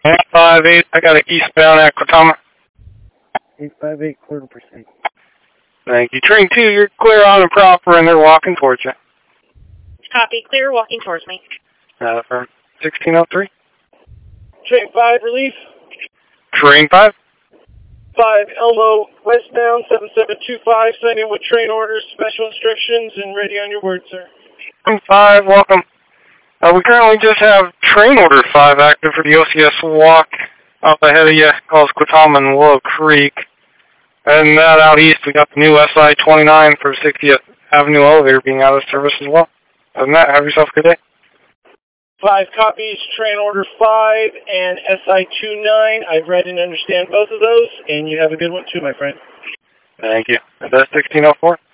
858, I got an eastbound at Quatama. 858, 1/4%. Thank you. Train 2, you're clear on and proper, and they're walking towards you. Copy. Clear, walking towards me. From 1603. Train 5, relief. Train 5. 5, Elmo, westbound, 7725, signing with train orders, special instructions, and ready on your word, sir. Train 5, welcome. We currently just have train order 5 active for the OCS walk up ahead of you, calls Quatama and Willow Creek. And that out east, we got the new SI-29 for 60th Avenue elevator being out of service as well. Other than that, have yourself a good day. 5 copies, train order 5 and SI-29. I've read and understand both of those, and you have a good one too, my friend. Thank you. That's 1604.